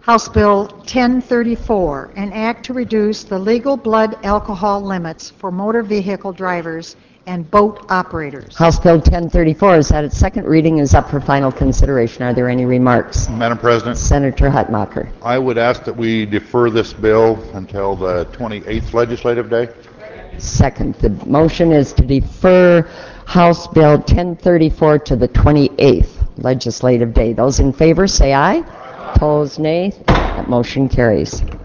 House Bill 1034, an act to reduce the legal blood alcohol limits for motor vehicle drivers and boat operators. House Bill 1034 is at its second reading and is up for final consideration. Are there any remarks? Madam President, Senator Hutmacher. I would ask that we defer this bill until the 28th legislative day. Second. The motion is to defer House Bill 1034 to the 28th legislative day. Those in favor say aye. Opposed, nay. That motion carries.